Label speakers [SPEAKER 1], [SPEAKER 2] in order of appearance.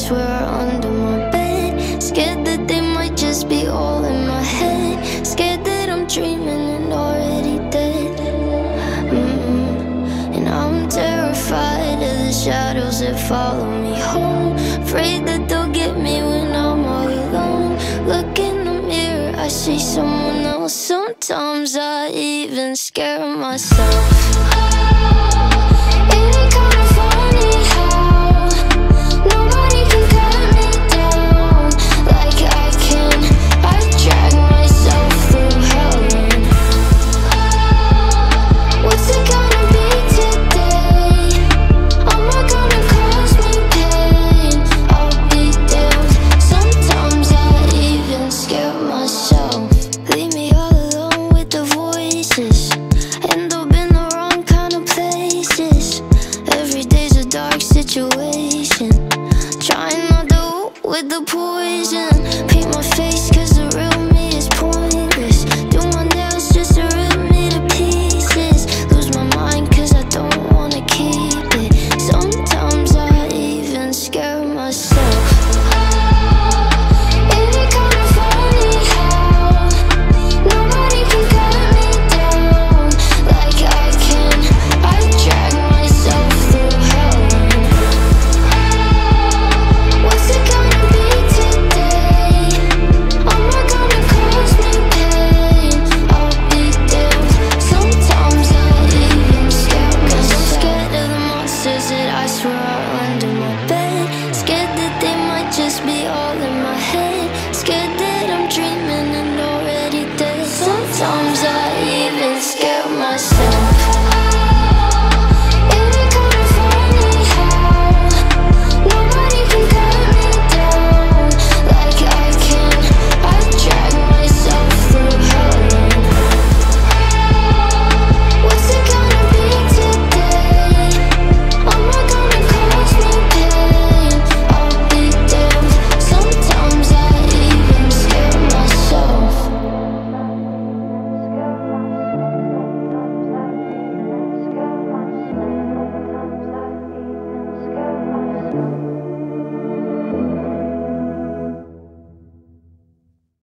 [SPEAKER 1] swear are under my bed. Scared that they might just be all in my head. Scared that I'm dreaming and already dead. And I'm terrified of the shadows that follow me home. Afraid that they'll get me when I'm all alone. Look in the mirror, I see someone else. Sometimes I even scare myself.